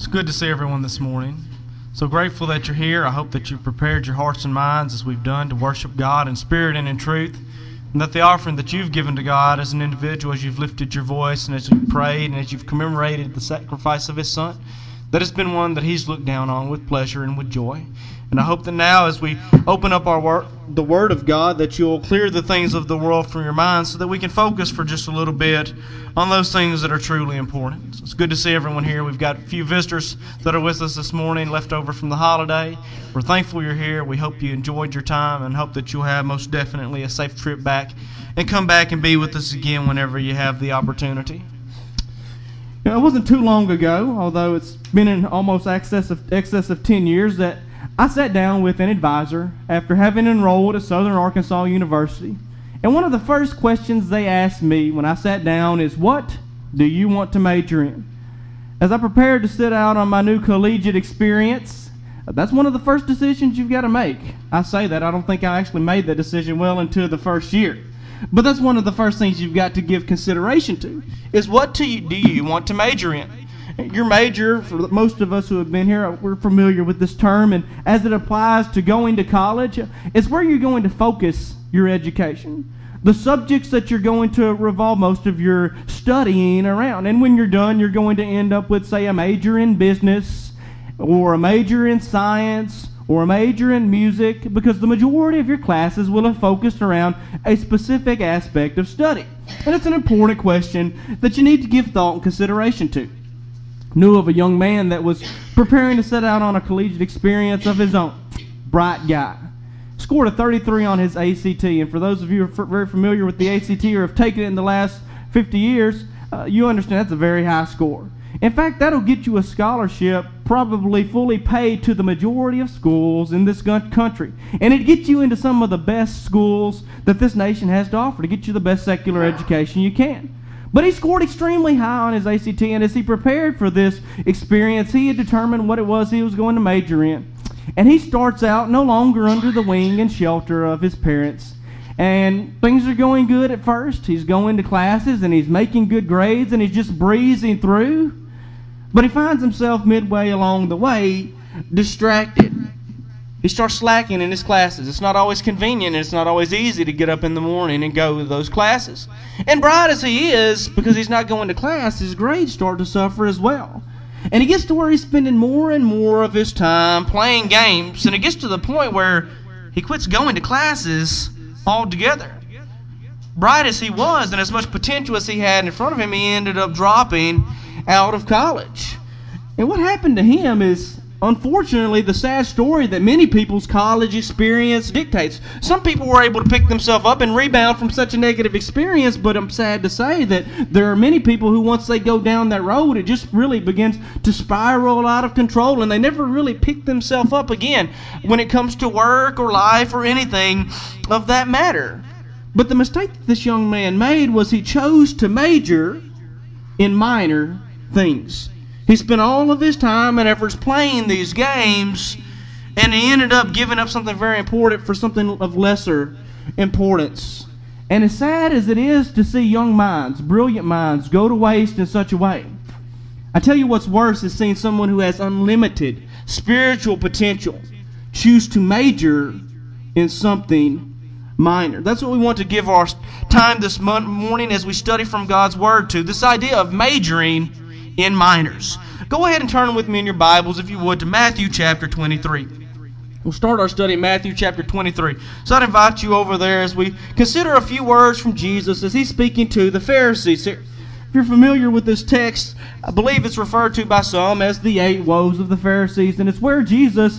It's good to see everyone this morning. So grateful that you're here. I hope that you've prepared your hearts and minds as we've done to worship God in spirit and in truth, and that the offering that you've given to God as an individual, as you've lifted your voice and as you've prayed and as you've commemorated the sacrifice of His Son, that it's been one that He's looked down on with pleasure and with joy. And I hope that now as we open up the Word of God, that you'll clear the things of the world from your mind so that we can focus for just a little bit on those things that are truly important. So it's good to see everyone here. We've got a few visitors that are with us this morning, left over from the holiday. We're thankful you're here. We hope you enjoyed your time and hope that you'll have most definitely a safe trip back and come back and be with us again whenever you have the opportunity. You know, it wasn't too long ago, although it's been in almost excess of 10 years, that I sat down with an advisor after having enrolled at Southern Arkansas University. And one of the first questions they asked me when I sat down is, what do you want to major in? As I prepared to set out on my new collegiate experience, that's one of the first decisions you've got to make. I say that. I don't think I actually made that decision well into the first year. But that's one of the first things you've got to give consideration to, is what do you want to major in? Your major, for most of us who have been here, we're familiar with this term, and as it applies to going to college, it's where you're going to focus your education. The subjects that you're going to revolve most of your studying around. And when you're done, you're going to end up with, say, a major in business, or a major in science, or a major in music, because the majority of your classes will have focused around a specific aspect of study. And it's an important question that you need to give thought and consideration to. Knew of a young man that was preparing to set out on a collegiate experience of his own. Bright guy. Scored a 33 on his ACT, and for those of you who are very familiar with the ACT or have taken it in the last 50 years, you understand that's a very high score. In fact, that'll get you a scholarship probably fully paid to the majority of schools in this country. And it gets you into some of the best schools that this nation has to offer to get you the best secular education you can. But he scored extremely high on his ACT, and as he prepared for this experience, he had determined what it was he was going to major in. And he starts out no longer under the wing and shelter of his parents. And things are going good at first. He's going to classes, and he's making good grades, and he's just breezing through. But he finds himself midway along the way distracted. He starts slacking in his classes. It's not always convenient, and it's not always easy to get up in the morning and go to those classes. And bright as he is, because he's not going to class, his grades start to suffer as well. And he gets to where he's spending more and more of his time playing games, and it gets to the point where he quits going to classes altogether. Bright as he was, and as much potential as he had in front of him, he ended up dropping out of college. And what happened to him is, unfortunately, the sad story that many people's college experience dictates. Some people were able to pick themselves up and rebound from such a negative experience, but I'm sad to say that there are many people who, once they go down that road, it just really begins to spiral out of control, and they never really pick themselves up again when it comes to work or life or anything of that matter. But the mistake that this young man made was he chose to major in minor things. He spent all of his time and efforts playing these games, and he ended up giving up something very important for something of lesser importance. And as sad as it is to see young minds, brilliant minds, go to waste in such a way, I tell you what's worse is seeing someone who has unlimited spiritual potential choose to major in something minor. That's what we want to give our time this morning as we study from God's Word to, this idea of majoring in minors. Go ahead and turn with me in your Bibles, if you would, to Matthew chapter 23. We'll start our study in Matthew chapter 23. So I'd invite you over there as we consider a few words from Jesus as He's speaking to the Pharisees here. If you're familiar with this text, I believe it's referred to by some as the 8 woes of the Pharisees, and it's where Jesus,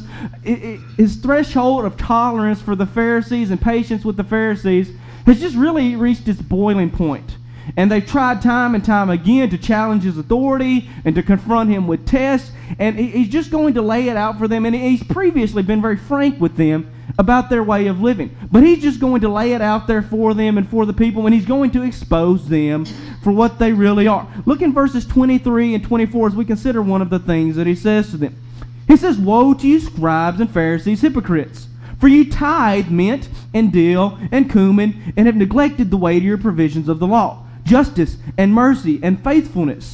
his threshold of tolerance for the Pharisees and patience with the Pharisees has just really reached its boiling point. And they've tried time and time again to challenge His authority and to confront Him with tests, and He's just going to lay it out for them, and He's previously been very frank with them about their way of living. But He's just going to lay it out there for them and for the people, and He's going to expose them for what they really are. Look in verses 23 and 24 as we consider one of the things that He says to them. He says, "Woe to you, scribes and Pharisees, hypocrites! For you tithe mint and dill and cumin, and have neglected the weightier provisions of the law, justice and mercy and faithfulness.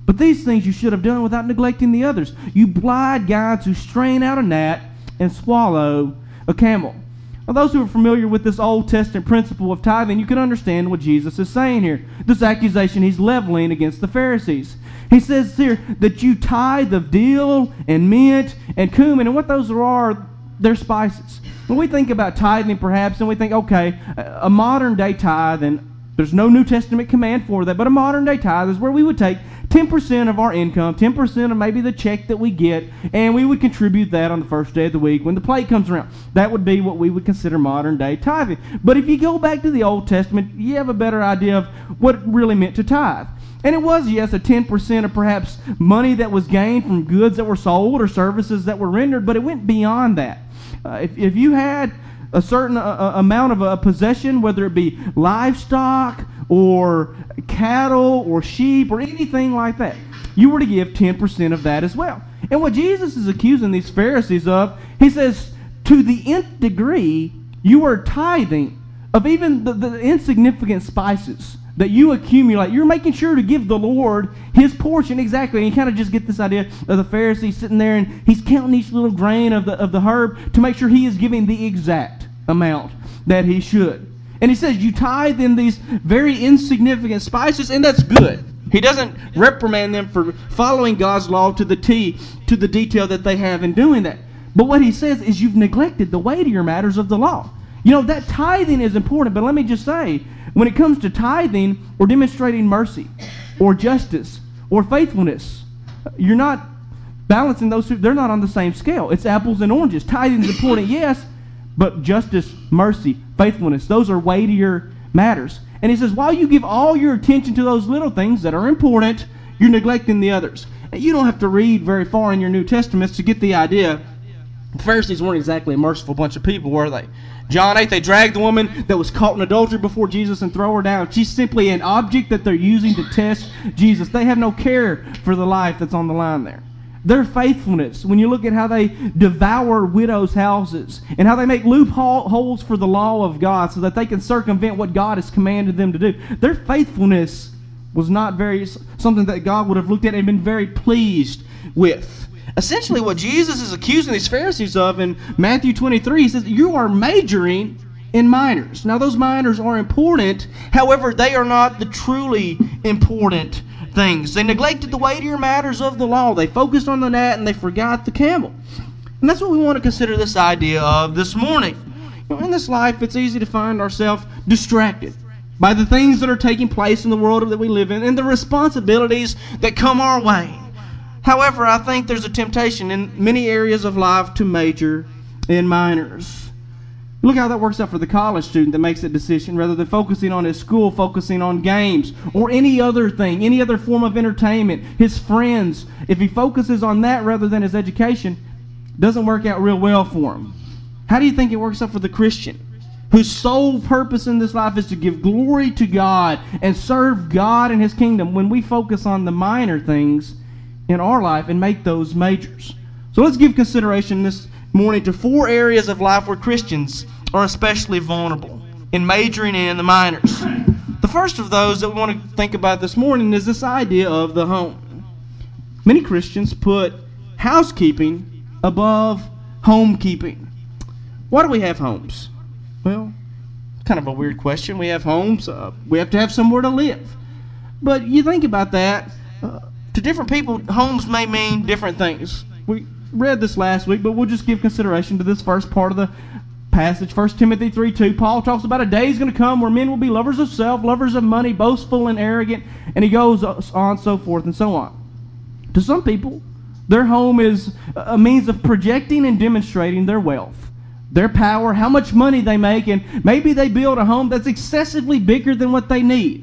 But these things you should have done without neglecting the others. You blind guides who strain out a gnat and swallow a camel. Now, those who are familiar with this Old Testament principle of tithing, you can understand what Jesus is saying here. This accusation he's leveling against the Pharisees. He says here that you tithe of dill and mint and cumin, and what those are, they're spices. When we think about tithing, perhaps, and we think, okay, a modern-day tithe, and there's no New Testament command for that, but a modern-day tithe is where we would take 10% of our income, 10% of maybe the check that we get, and we would contribute that on the first day of the week when the plate comes around. That would be what we would consider modern-day tithing. But if you go back to the Old Testament, you have a better idea of what it really meant to tithe. And it was, yes, a 10% of perhaps money that was gained from goods that were sold or services that were rendered, but it went beyond that. If you had a certain amount of a possession, whether it be livestock or cattle or sheep or anything like that, you were to give 10% of that as well. And what Jesus is accusing these Pharisees of, he says, to the nth degree, you are tithing of even the insignificant spices that you accumulate. You're making sure to give the Lord his portion exactly. And you kind of just get this idea of the Pharisee sitting there and he's counting each little grain of the herb to make sure he is giving the exact amount that he should. And he says you tithe in these very insignificant spices, and that's good. He doesn't reprimand them for following God's law to the T, to the detail that they have in doing that. But what he says is you've neglected the weightier matters of the law. You know, that tithing is important, but let me just say, when it comes to tithing or demonstrating mercy or justice or faithfulness, you're not balancing those two. They're not on the same scale. It's apples and oranges. Tithing is important, yes, but justice, mercy, faithfulness, those are weightier matters. And he says, while you give all your attention to those little things that are important, you're neglecting the others. And you don't have to read very far in your New Testaments to get the idea. The Pharisees weren't exactly a merciful bunch of people, were they? John 8, they dragged the woman that was caught in adultery before Jesus and throw her down. She's simply an object that they're using to test Jesus. They have no care for the life that's on the line there. Their faithfulness, when you look at how they devour widows' houses and how they make loopholes for the law of God so that they can circumvent what God has commanded them to do, their faithfulness was not something that God would have looked at and been very pleased with. Essentially, what Jesus is accusing these Pharisees of in Matthew 23, he says, you are majoring in minors. Now, those minors are important. However, they are not the truly important things. They neglected the weightier matters of the law. They focused on the gnat and they forgot the camel. And that's what we want to consider this idea of this morning. You know, in this life, it's easy to find ourselves distracted by the things that are taking place in the world that we live in and the responsibilities that come our way. However, I think there's a temptation in many areas of life to major in minors. Look how that works out for the college student that makes that decision. Rather than focusing on his school, focusing on games or any other thing, any other form of entertainment, his friends. If he focuses on that rather than his education, it doesn't work out real well for him. How do you think it works out for the Christian, whose sole purpose in this life is to give glory to God and serve God and his kingdom, when we focus on the minor things in our life and make those majors? So let's give consideration this morning to 4 areas of life where Christians are especially vulnerable in majoring in the minors. The first of those that we want to think about this morning is this idea of the home. Many Christians put housekeeping above homekeeping. Why do we have homes? Well, kind of a weird question. We have homes. We have to have somewhere to live. But you think about that. To different people, homes may mean different things. We read this last week, but we'll just give consideration to this first part of the passage. 1 Timothy 3:2. Paul talks about a day is going to come where men will be lovers of self, lovers of money, boastful and arrogant, and he goes on, so forth and so on. To some people, their home is a means of projecting and demonstrating their wealth, their power, how much money they make, and maybe they build a home that's excessively bigger than what they need.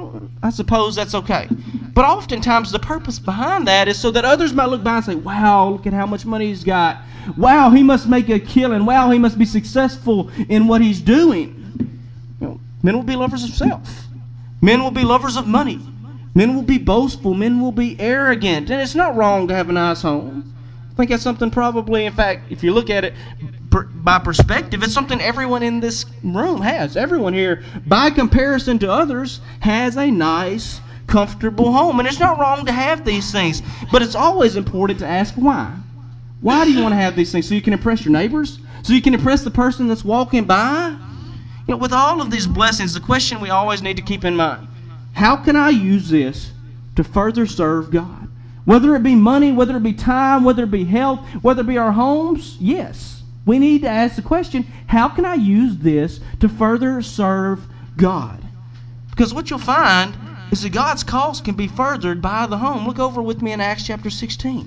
I suppose that's okay. But oftentimes the purpose behind that is so that others might look by and say, wow, look at how much money he's got. Wow, he must make a killing. Wow, he must be successful in what he's doing. You know, men will be lovers of self. Men will be lovers of money. Men will be boastful. Men will be arrogant. And it's not wrong to have a nice home. I think that's something probably, in fact, if you look at it by perspective, it's something everyone in this room has. Everyone here, by comparison to others, has a nice, comfortable home. And it's not wrong to have these things, but it's always important to ask why. Why do you want to have these things? So you can impress your neighbors? So you can impress the person that's walking by? You know, with all of these blessings, the question we always need to keep in mind, how can I use this to further serve God? Whether it be money, whether it be time, whether it be health, whether it be our homes, yes. We need to ask the question, how can I use this to further serve God? Because what you'll find is that God's cause can be furthered by the home. Look over with me in Acts chapter 16.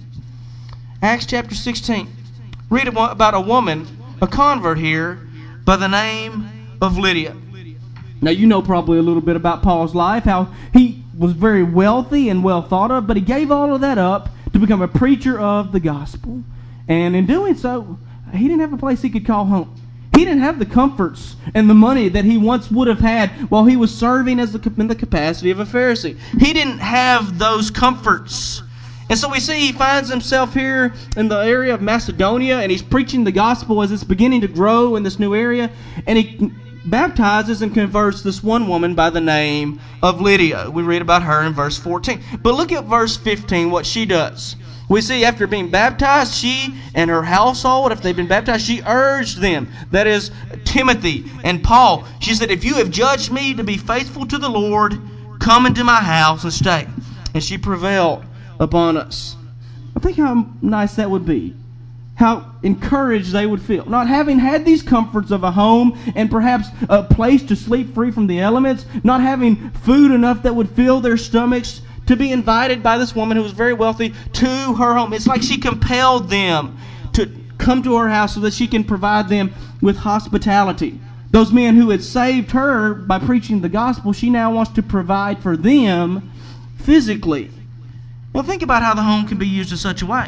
Acts chapter 16. Read about a woman, a convert here, by the name of Lydia. Now, you know probably a little bit about Paul's life, how he was very wealthy and well thought of, but he gave all of that up to become a preacher of the gospel. And in doing so, he didn't have a place he could call home. He didn't have the comforts and the money that he once would have had while he was serving in the capacity of a Pharisee. He didn't have those comforts. And so we see he finds himself here in the area of Macedonia, and he's preaching the gospel as it's beginning to grow in this new area. And he baptizes and converts this one woman by the name of Lydia. We read about her in verse 14. But look at verse 15, what she does. We see after being baptized, she and her household, if they've been baptized, she urged them, that is Timothy and Paul. She said, if you have judged me to be faithful to the Lord, come into my house and stay. And she prevailed upon us. I think how nice that would be. How encouraged they would feel. Not having had these comforts of a home and perhaps a place to sleep free from the elements, not having food enough that would fill their stomachs, to be invited by this woman who was very wealthy to her home. It's like she compelled them to come to her house so that she can provide them with hospitality. Those men who had saved her by preaching the gospel, she now wants to provide for them physically. Well, think about how the home can be used in such a way.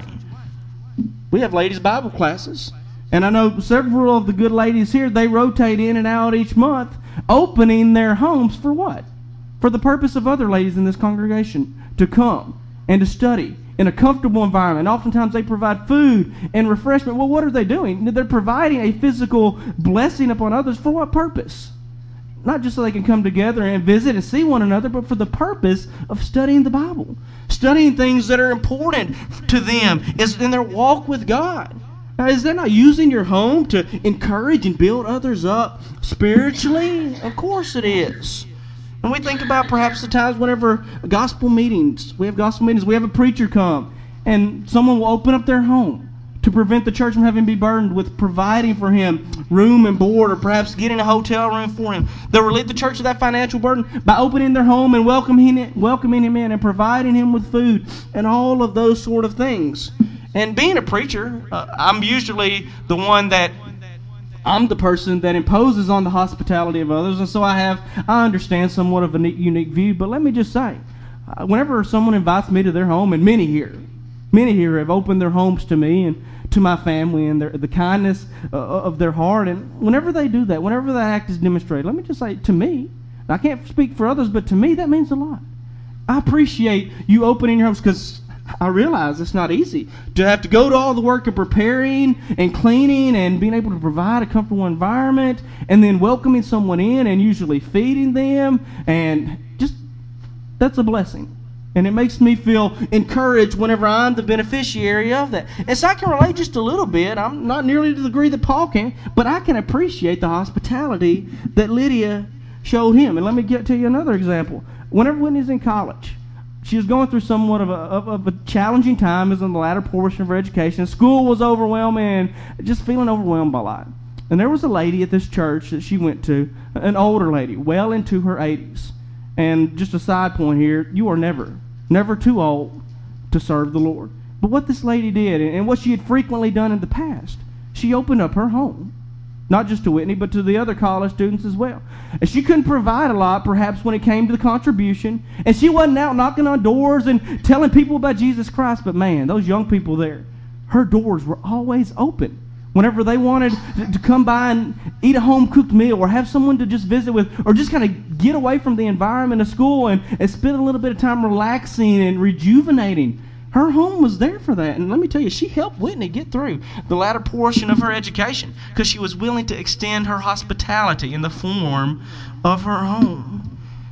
We have ladies' Bible classes, and I know several of the good ladies here, they rotate in and out each month, opening their homes for what? For the purpose of other ladies in this congregation to come and to study in a comfortable environment. Oftentimes they provide food and refreshment. Well, what are they doing? They're providing a physical blessing upon others. For what purpose? Not just so they can come together and visit and see one another, but for the purpose of studying the Bible. Studying things that are important to them is in their walk with God. Now, is that not using your home to encourage and build others up spiritually? Of course it is. And we think about perhaps the times whenever we have gospel meetings, we have a preacher come, and someone will open up their home to prevent the church from having to be burdened with providing for him room and board, or perhaps getting a hotel room for him. They'll relieve the church of that financial burden by opening their home and welcoming him in and providing him with food and all of those sort of things. And being a preacher, I'm usually the one that I'm the person that imposes on the hospitality of others, and so I understand somewhat of a unique view. But let me just say, whenever someone invites me to their home, and many here have opened their homes to me and to my family, and the kindness of their heart, and whenever they do that, whenever that act is demonstrated, let me just say, to me, I can't speak for others, but to me that means a lot. I appreciate you opening your homes, because I realize it's not easy to have to go to all the work of preparing and cleaning and being able to provide a comfortable environment and then welcoming someone in and usually feeding them, and just that's a blessing. And it makes me feel encouraged whenever I'm the beneficiary of that. And so I can relate just a little bit. I'm not nearly to the degree that Paul can, but I can appreciate the hospitality that Lydia showed him. And let me tell you another example. Whenever Whitney's in college, she was going through somewhat of a challenging time, as in the latter portion of her education. School was overwhelming, and just feeling overwhelmed by life. And there was a lady at this church that she went to, an older lady, well into her 80s. And just a side point here, you are never too old to serve the Lord. But what this lady did, and what she had frequently done in the past, she opened up her home. Not just to Whitney, but to the other college students as well. And she couldn't provide a lot, perhaps, when it came to the contribution. And she wasn't out knocking on doors and telling people about Jesus Christ. But man, those young people there, her doors were always open. Whenever they wanted to come by and eat a home-cooked meal, or have someone to just visit with, or just kind of get away from the environment of school and spend a little bit of time relaxing and rejuvenating, her home was there for that. And let me tell you, she helped Whitney get through the latter portion of her education because she was willing to extend her hospitality in the form of her home.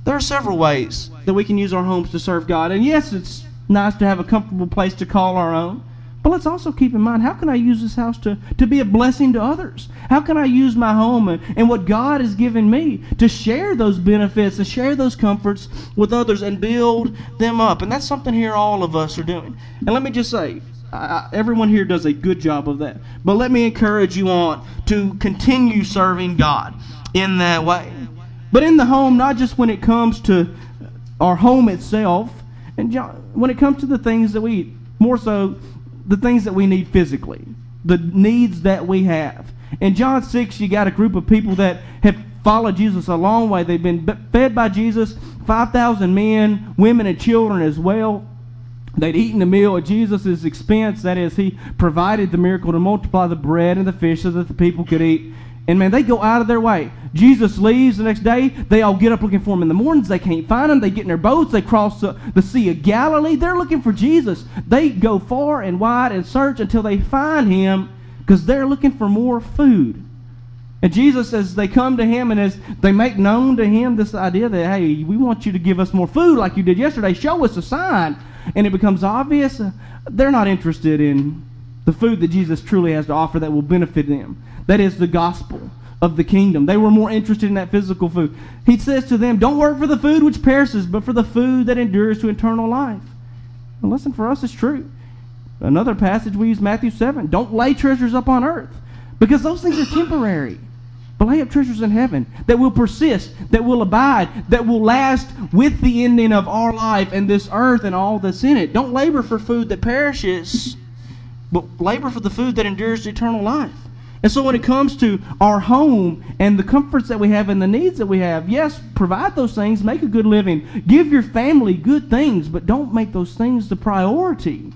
There are several ways that we can use our homes to serve God. And yes, it's nice to have a comfortable place to call our own. But let's also keep in mind, how can I use this house to be a blessing to others? How can I use my home and what God has given me to share those benefits, to share those comforts with others and build them up? And that's something here all of us are doing. And let me just say, everyone here does a good job of that. But let me encourage you on to continue serving God in that way. But in the home, not just when it comes to our home itself, and when it comes to the things that we eat, more so the things that we need physically, the needs that we have. In John 6, you got a group of people that have followed Jesus a long way. They've been fed by Jesus, 5,000 men, women, and children as well. They'd eaten a meal at Jesus' expense. That is, he provided the miracle to multiply the bread and the fish so that the people could eat. And man, they go out of their way. Jesus leaves the next day. They all get up looking for him in the mornings. They can't find him. They get in their boats. They cross the Sea of Galilee. They're looking for Jesus. They go far and wide and search until they find him because they're looking for more food. And Jesus, as they come to him and as they make known to him this idea that, hey, we want you to give us more food like you did yesterday. Show us a sign. And it becomes obvious they're not interested in the food that Jesus truly has to offer that will benefit them. That is the gospel of the kingdom. They were more interested in that physical food. He says to them, don't work for the food which perishes, but for the food that endures to eternal life. And listen, for us, it's true. Another passage we use, Matthew 7. Don't lay treasures up on earth, because those things are temporary. But lay up treasures in heaven that will persist, that will abide, that will last with the ending of our life and this earth and all that's in it. Don't labor for food that perishes, but labor for the food that endures to eternal life. And so when it comes to our home and the comforts that we have and the needs that we have, yes, provide those things, make a good living, give your family good things, but don't make those things the priority.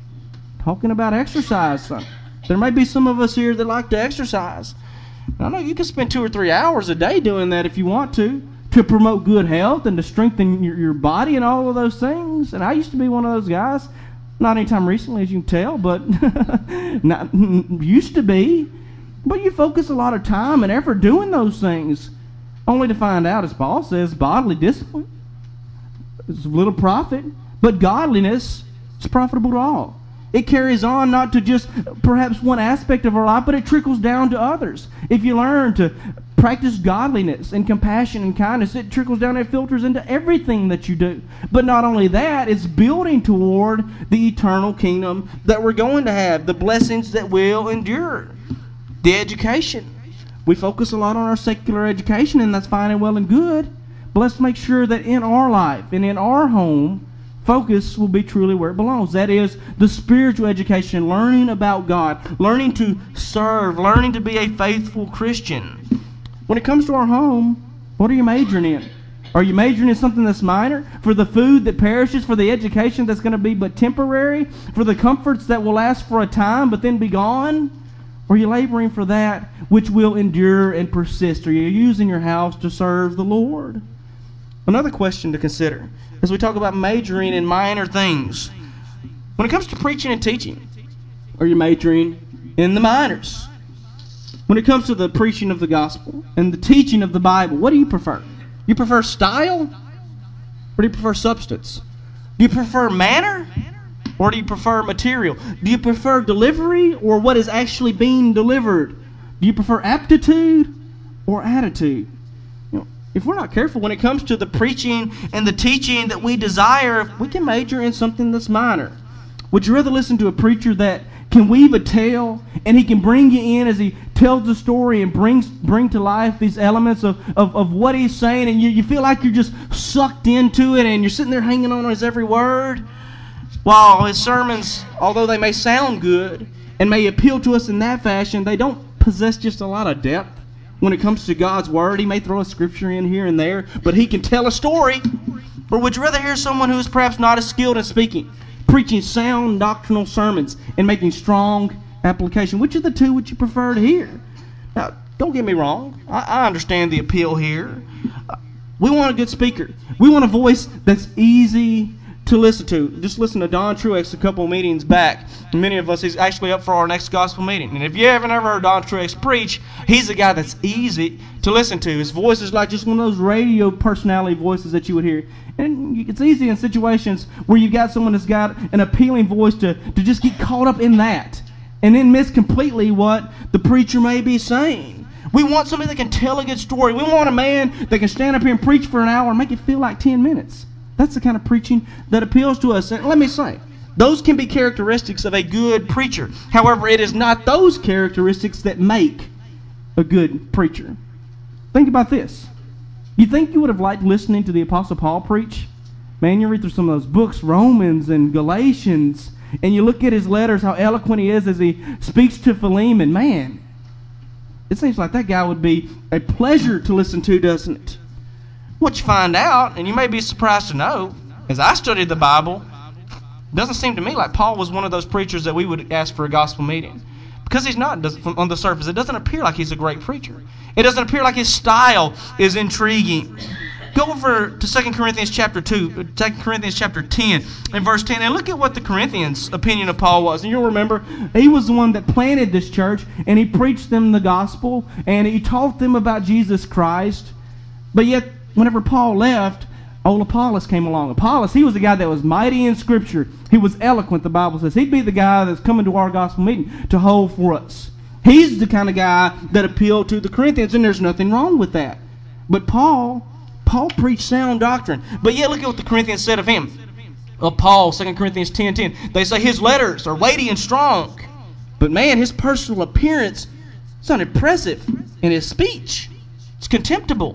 Talking about exercise, there may be some of us here that like to exercise. I know you can spend 2 or 3 hours a day doing that if you want to promote good health and to strengthen your body and all of those things. And I used to be one of those guys. Not anytime recently, as you can tell, but not used to be. But you focus a lot of time and effort doing those things, only to find out, as Paul says, bodily discipline is of little profit, but godliness is profitable to all. It carries on not to just perhaps one aspect of our life, but it trickles down to others. If you learn to practice godliness and compassion and kindness, it trickles down and filters into everything that you do. But not only that, it's building toward the eternal kingdom that we're going to have, the blessings that will endure. The education. We focus a lot on our secular education, and that's fine and well and good. But let's make sure that in our life and in our home, focus will be truly where it belongs. That is the spiritual education, learning about God, learning to serve, learning to be a faithful Christian. When it comes to our home, what are you majoring in? Are you majoring in something that's minor? For the food that perishes, for the education that's going to be but temporary, for the comforts that will last for a time but then be gone? Or are you laboring for that which will endure and persist? Are you using your house to serve the Lord? Another question to consider as we talk about majoring in minor things. When it comes to preaching and teaching, are you majoring in the minors? When it comes to the preaching of the gospel and the teaching of the Bible, what do you prefer? You prefer style? Or do you prefer substance? Do you prefer manner? Or do you prefer material? Do you prefer delivery or what is actually being delivered? Do you prefer aptitude or attitude? You know, if we're not careful when it comes to the preaching and the teaching that we desire, we can major in something that's minor. Would you rather listen to a preacher that can weave a tale and he can bring you in as he tells the story and bring to life these elements of what he's saying, and you feel like you're just sucked into it and you're sitting there hanging on his every word? While his sermons, although they may sound good and may appeal to us in that fashion, they don't possess just a lot of depth when it comes to God's Word. He may throw a scripture in here and there, but he can tell a story. Or would you rather hear someone who is perhaps not as skilled in speaking, preaching sound doctrinal sermons and making strong application? Which of the two would you prefer to hear? Now, don't get me wrong. I understand the appeal here. We want a good speaker. We want a voice that's easy to listen to. Just listen to Don Truex a couple of meetings back. Many of us, he's actually up for our next gospel meeting. And if you haven't ever heard Don Truex preach, he's a guy that's easy to listen to. His voice is like just one of those radio personality voices that you would hear. And it's easy in situations where you've got someone that's got an appealing voice to just get caught up in that and then miss completely what the preacher may be saying. We want somebody that can tell a good story. We want a man that can stand up here and preach for an hour and make it feel like 10 minutes. That's the kind of preaching that appeals to us. And let me say, those can be characteristics of a good preacher. However, it is not those characteristics that make a good preacher. Think about this. You think you would have liked listening to the Apostle Paul preach? Man, you read through some of those books, Romans and Galatians, and you look at his letters, how eloquent he is as he speaks to Philemon. Man, it seems like that guy would be a pleasure to listen to, doesn't it? What you find out, and you may be surprised to know, as I studied the Bible, it doesn't seem to me like Paul was one of those preachers that we would ask for a gospel meeting. Because he's not, on the surface, it doesn't appear like he's a great preacher. It doesn't appear like his style is intriguing. Go over to 2 Corinthians chapter 2, 2 Corinthians chapter 10, and verse 10, and look at what the Corinthians' opinion of Paul was. And you'll remember, he was the one that planted this church, and he preached them the gospel, and he taught them about Jesus Christ. But yet, whenever Paul left, old Apollos came along. Apollos, he was the guy that was mighty in Scripture. He was eloquent, the Bible says. He'd be the guy that's coming to our gospel meeting to hold for us. He's the kind of guy that appealed to the Corinthians, and there's nothing wrong with that. But Paul preached sound doctrine. But yet, look at what the Corinthians said of him. Of Paul, 2 Corinthians 10:10. They say his letters are weighty and strong. But man, his personal appearance is unimpressive, and his speech, it's contemptible.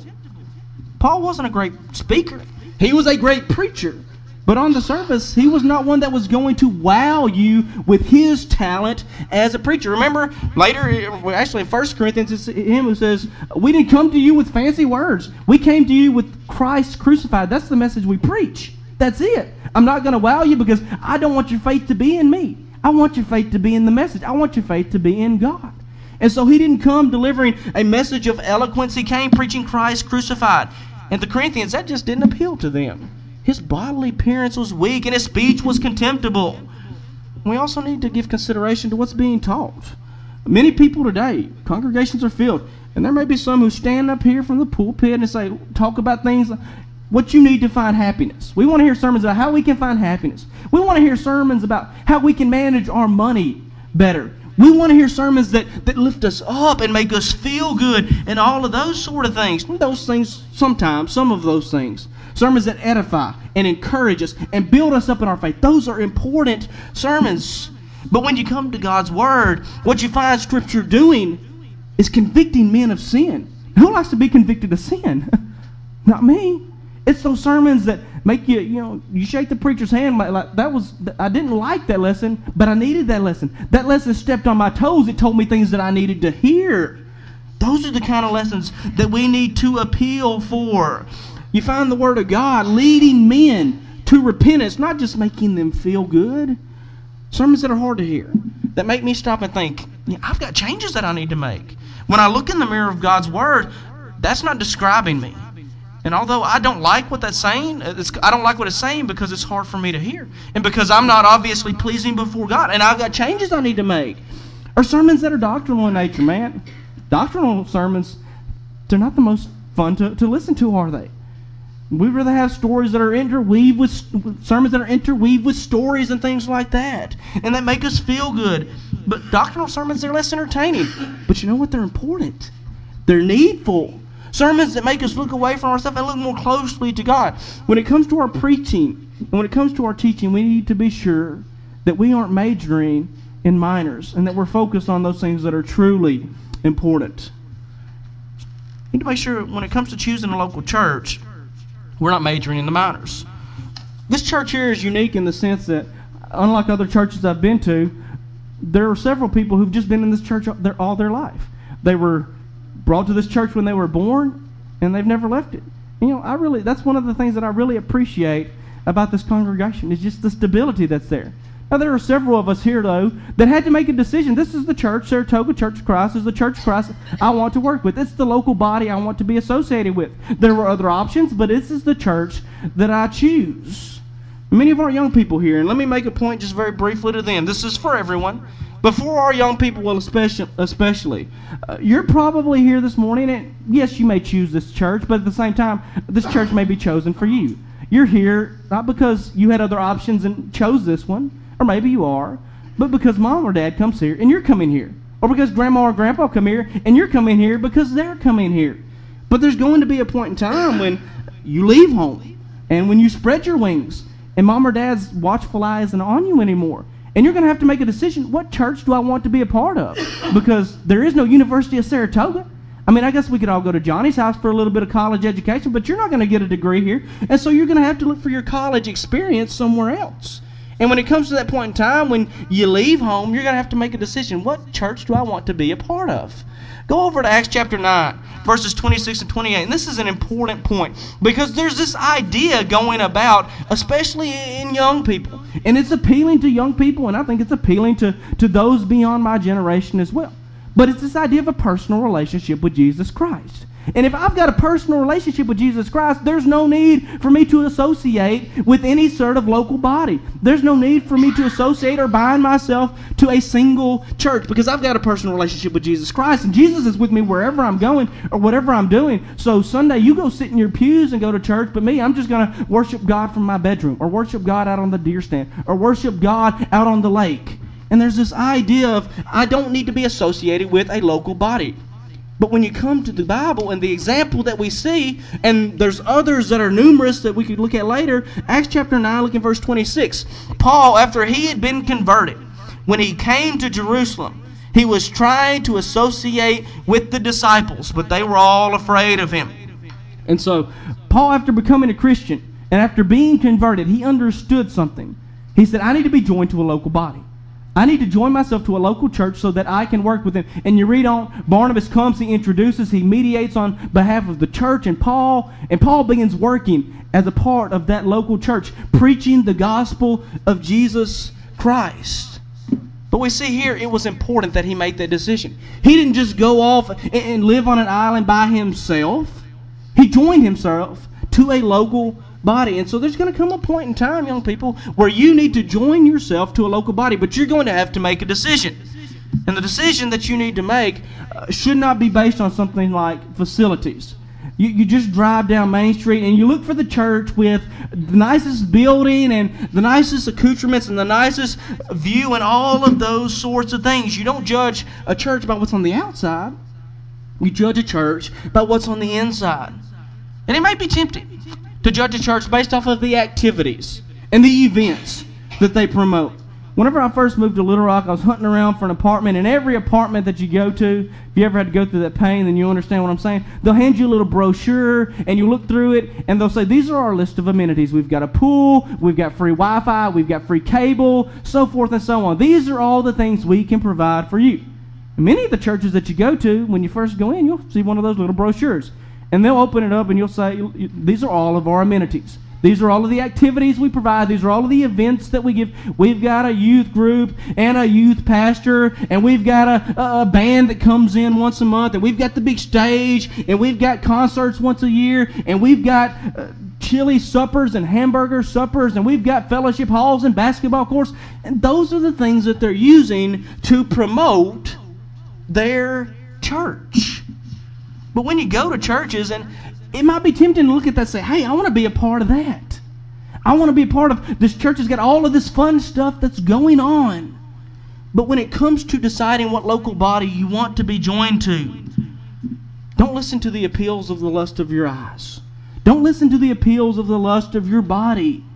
Paul wasn't a great speaker. He was a great preacher. But on the surface, he was not one that was going to wow you with his talent as a preacher. Remember, later, actually in 1 Corinthians, it's him who says, we didn't come to you with fancy words. We came to you with Christ crucified. That's the message we preach. That's it. I'm not going to wow you because I don't want your faith to be in me. I want your faith to be in the message. I want your faith to be in God. And so he didn't come delivering a message of eloquence. He came preaching Christ crucified. And the Corinthians, that just didn't appeal to them. His bodily appearance was weak and his speech was contemptible. We also need to give consideration to what's being taught. Many people today, congregations are filled, and there may be some who stand up here from the pulpit and say, talk about things, what you need to find happiness. We want to hear sermons about how we can find happiness. We want to hear sermons about how we can manage our money better. We want to hear sermons that lift us up and make us feel good and all of those sort of things. Those things, sometimes, some of those things. Sermons that edify and encourage us and build us up in our faith. Those are important sermons. But when you come to God's Word, what you find Scripture doing is convicting men of sin. Who likes to be convicted of sin? Not me. It's those sermons that make you, you shake the preacher's hand like I didn't like that lesson, but I needed that lesson. That lesson stepped on my toes. It told me things that I needed to hear. Those are the kind of lessons that we need to appeal for. You find the Word of God leading men to repentance, not just making them feel good. Sermons that are hard to hear, that make me stop and think, I've got changes that I need to make. When I look in the mirror of God's Word, that's not describing me. And although I don't like what that's saying, I don't like what it's saying because it's hard for me to hear. And because I'm not obviously pleasing before God. And I've got changes I need to make. Or sermons that are doctrinal in nature, man. Doctrinal sermons, they're not the most fun to listen to, are they? We'd rather have stories that are interweaved with sermons that are interweaved with stories and things like that, and that make us feel good. But doctrinal sermons, they're less entertaining. But you know what? They're important. They're needful. Sermons that make us look away from ourselves and look more closely to God. When it comes to our preaching and when it comes to our teaching, we need to be sure that we aren't majoring in minors and that we're focused on those things that are truly important. We need to make sure when it comes to choosing a local church, we're not majoring in the minors. This church here is unique in the sense that, unlike other churches I've been to, there are several people who've just been in this church all their life. They were brought to this church when they were born, and they've never left it. That's one of the things that I really appreciate about this congregation, is just the stability that's there. Now, there are several of us here, though, that had to make a decision. This is the church, Saratoga Church of Christ, is the Church of Christ I want to work with. It's the local body I want to be associated with. There were other options, but this is the church that I choose. Many of our young people here, and let me make a point just very briefly to them. This is for everyone, but for our young people, well, especially, you're probably here this morning, and yes, you may choose this church, but at the same time, this church may be chosen for you. You're here not because you had other options and chose this one, or maybe you are, but because mom or dad comes here and you're coming here. Or because grandma or grandpa come here and you're coming here because they're coming here. But there's going to be a point in time when you leave home and when you spread your wings and mom or dad's watchful eye isn't on you anymore. And you're going to have to make a decision, what church do I want to be a part of? Because there is no University of Saratoga. I mean, I guess we could all go to Johnny's house for a little bit of college education, but you're not going to get a degree here. And so you're going to have to look for your college experience somewhere else. And when it comes to that point in time, when you leave home, you're going to have to make a decision. What church do I want to be a part of? Go over to Acts chapter 9, verses 26 and 28. And this is an important point because there's this idea going about, especially in young people. And it's appealing to young people, and I think it's appealing to those beyond my generation as well. But it's this idea of a personal relationship with Jesus Christ. And if I've got a personal relationship with Jesus Christ, there's no need for me to associate with any sort of local body. There's no need for me to associate or bind myself to a single church because I've got a personal relationship with Jesus Christ. And Jesus is with me wherever I'm going or whatever I'm doing. So Sunday, you go sit in your pews and go to church, but me, I'm just going to worship God from my bedroom or worship God out on the deer stand or worship God out on the lake. And there's this idea of I don't need to be associated with a local body. But when you come to the Bible and the example that we see, and there's others that are numerous that we could look at later, Acts chapter 9, look in verse 26. Paul, after he had been converted, when he came to Jerusalem, he was trying to associate with the disciples, but they were all afraid of him. And so, Paul, after becoming a Christian, and after being converted, he understood something. He said, I need to be joined to a local body. I need to join myself to a local church so that I can work with them. And you read on, Barnabas comes, he introduces, he mediates on behalf of the church, and Paul begins working as a part of that local church, preaching the gospel of Jesus Christ. But we see here it was important that he made that decision. He didn't just go off and live on an island by himself. He joined himself to a local body. And so there's going to come a point in time, young people, where you need to join yourself to a local body, but you're going to have to make a decision. And the decision that you need to make should not be based on something like facilities. You just drive down Main Street and you look for the church with the nicest building and the nicest accoutrements and the nicest view and all of those sorts of things. You don't judge a church by what's on the outside. You judge a church by what's on the inside. And it might be tempting to judge a church based off of the activities and the events that they promote. Whenever I first moved to Little Rock, I was hunting around for an apartment, and every apartment that you go to, if you ever had to go through that pain, then you understand what I'm saying. They'll hand you a little brochure, and you look through it, and they'll say, these are our list of amenities. We've got a pool, we've got free Wi-Fi, we've got free cable, so forth and so on. These are all the things we can provide for you. And many of the churches that you go to, when you first go in, you'll see one of those little brochures. And they'll open it up and you'll say, these are all of our amenities. These are all of the activities we provide. These are all of the events that we give. We've got a youth group and a youth pastor, and we've got a band that comes in once a month, and we've got the big stage, and we've got concerts once a year, and we've got chili suppers and hamburger suppers, and we've got fellowship halls and basketball courts. And those are the things that they're using to promote their church. But when you go to churches, and it might be tempting to look at that and say, hey, I want to be a part of that. I want to be a part of this church has got all of this fun stuff that's going on. But when it comes to deciding what local body you want to be joined to, don't listen to the appeals of the lust of your eyes. Don't listen to the appeals of the lust of your body.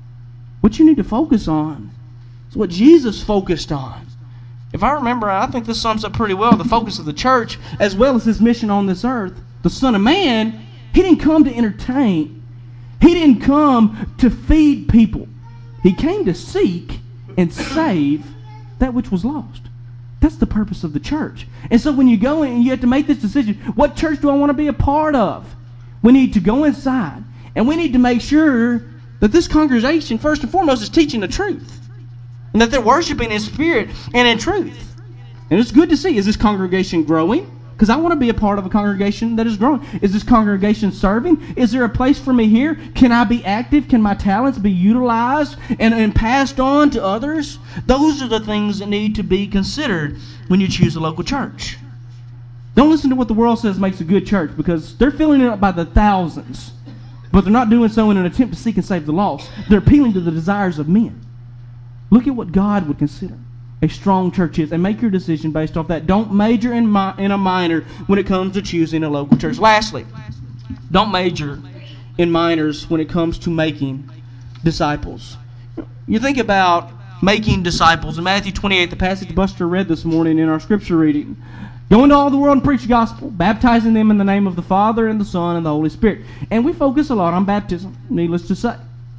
What you need to focus on is what Jesus focused on. If I remember, I think this sums up pretty well the focus of the church as well as his mission on this earth. The Son of Man, he didn't come to entertain. He didn't come to feed people. He came to seek and save that which was lost. That's the purpose of the church. And so when you go in and you have to make this decision, what church do I want to be a part of? We need to go inside and we need to make sure that this congregation, first and foremost, is teaching the truth. And that they're worshiping in spirit and in truth. And it's good to see. Is this congregation growing? Because I want to be a part of a congregation that is growing. Is this congregation serving? Is there a place for me here? Can I be active? Can my talents be utilized and passed on to others? Those are the things that need to be considered when you choose a local church. Don't listen to what the world says makes a good church, because they're filling it up by the thousands. But they're not doing so in an attempt to seek and save the lost. They're appealing to the desires of men. Look at what God would consider a strong church is, and make your decision based off that. Don't major in a minor when it comes to choosing a local church. Lastly, don't major in minors when it comes to making disciples. You think about making disciples. In Matthew 28, the passage Buster read this morning in our scripture reading, go into all the world and preach the gospel, baptizing them in the name of the Father and the Son and the Holy Spirit. And we focus a lot on baptism, needless to say.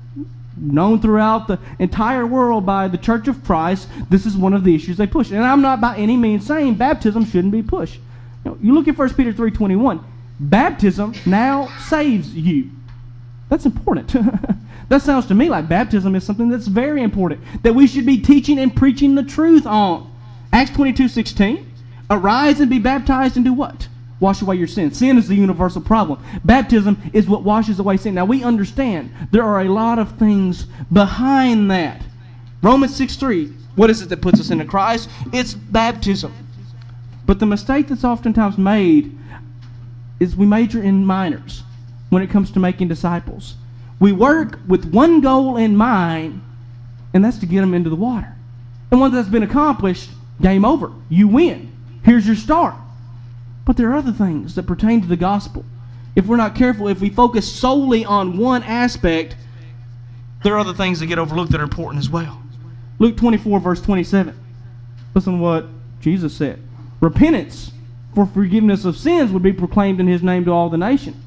Known throughout the entire world by the Church of Christ, this is one of the issues they push. And I'm not by any means saying baptism shouldn't be pushed. You look at 1 Peter 3:21. Baptism now saves you. That's important. That sounds to me like baptism is something that's very important, that we should be teaching and preaching the truth on. Acts 22:16. Arise and be baptized and do what? Wash away your sin. Sin is the universal problem. Baptism is what washes away sin. Now we understand there are a lot of things behind that. Romans 6:3. What is it that puts us into Christ? It's baptism. But the mistake that's oftentimes made is we major in minors when it comes to making disciples. We work with one goal in mind, and that's to get them into the water. And once that's been accomplished, game over. You win. Here's your start. But there are other things that pertain to the gospel. If we're not careful, if we focus solely on one aspect, there are other things that get overlooked that are important as well. Luke 24, verse 27. Listen to what Jesus said. Repentance for forgiveness of sins would be proclaimed in His name to all the nation.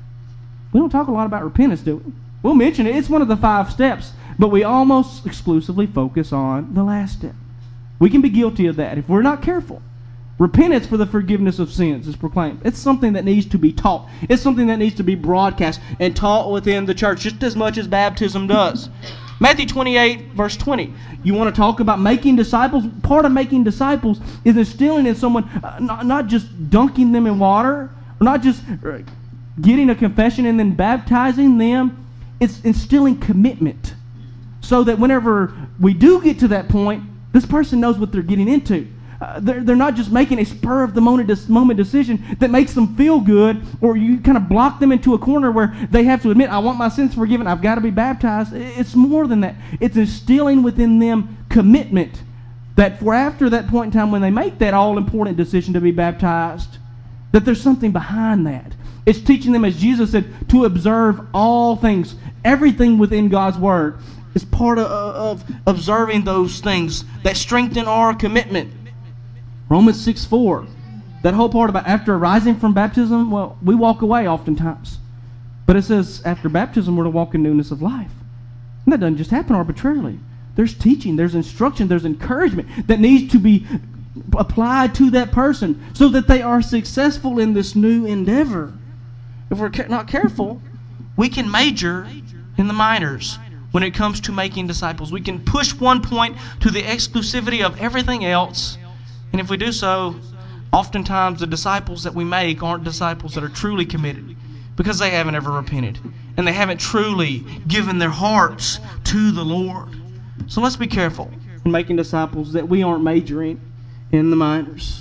We don't talk a lot about repentance, do we? We'll mention it. It's one of the 5 steps, but we almost exclusively focus on the last step. We can be guilty of that if we're not careful. Repentance for the forgiveness of sins is proclaimed. It's something that needs to be taught. It's something that needs to be broadcast and taught within the church just as much as baptism does. Matthew 28, verse 20. You want to talk about making disciples? Part of making disciples is instilling in someone, not just dunking them in water, or not just getting a confession and then baptizing them. It's instilling commitment so that whenever we do get to that point, this person knows what they're getting into. They're not just making a spur-of-the-moment decision that makes them feel good, or you kind of block them into a corner where they have to admit, I want my sins forgiven, I've got to be baptized. It's more than that. It's instilling within them commitment that for after that point in time when they make that all-important decision to be baptized, that there's something behind that. It's teaching them, as Jesus said, to observe all things. Everything within God's Word is part of observing those things that strengthen our commitment. Romans 6:4. That whole part about after arising from baptism, well, we walk away oftentimes. But it says after baptism we're to walk in newness of life. And that doesn't just happen arbitrarily. There's teaching, there's instruction, there's encouragement that needs to be applied to that person so that they are successful in this new endeavor. If we're not careful, we can major in the minors when it comes to making disciples. We can push one point to the exclusivity of everything else. And if we do so, oftentimes the disciples that we make aren't disciples that are truly committed because they haven't ever repented and they haven't truly given their hearts to the Lord. So let's be careful in making disciples that we aren't majoring in the minors.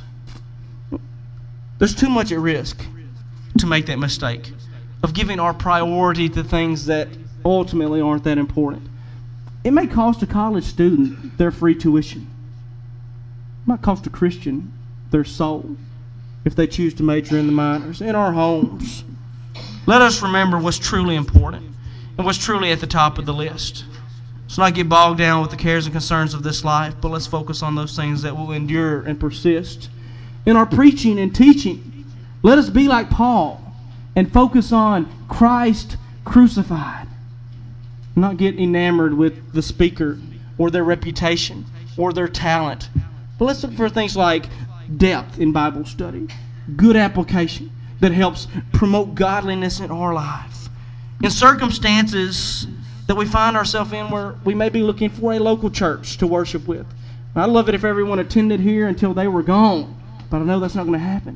There's too much at risk to make that mistake of giving our priority to things that ultimately aren't that important. It may cost a college student their free tuition. It might cost a Christian their soul if they choose to major in the minors. In our homes, let us remember what's truly important and what's truly at the top of the list. Let's not get bogged down with the cares and concerns of this life, but let's focus on those things that will endure and persist. In our preaching and teaching, let us be like Paul and focus on Christ crucified. Not get enamored with the speaker or their reputation or their talent. But let's look for things like depth in Bible study, good application that helps promote godliness in our life. In circumstances that we find ourselves in where we may be looking for a local church to worship with. I'd love it if everyone attended here until they were gone, but I know that's not going to happen.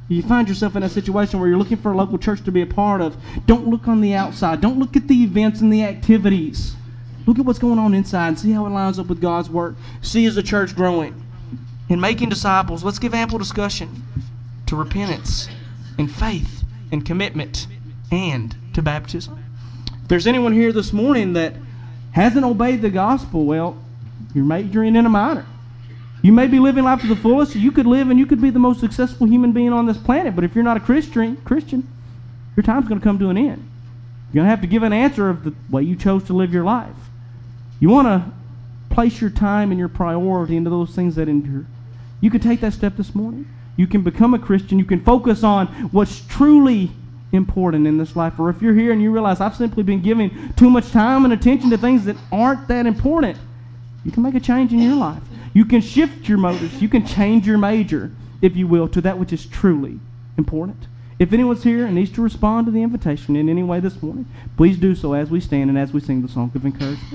You find yourself in a situation where you're looking for a local church to be a part of. Don't look on the outside. Don't look at the events and the activities. Look at what's going on inside and see how it lines up with God's Word. See is the church growing. In making disciples, let's give ample discussion to repentance and faith and commitment and to baptism. If there's anyone here this morning that hasn't obeyed the gospel, well, you're majoring in a minor. You may be living life to the fullest. You could live and you could be the most successful human being on this planet, but if you're not a Christian, your time's going to come to an end. You're going to have to give an answer of the way you chose to live your life. You want to place your time and your priority into those things that endure. You can take that step this morning. You can become a Christian. You can focus on what's truly important in this life. Or if you're here and you realize I've simply been giving too much time and attention to things that aren't that important, you can make a change in your life. You can shift your motives. You can change your major, if you will, to that which is truly important. If anyone's here and needs to respond to the invitation in any way this morning, please do so as we stand and as we sing the song of encouragement.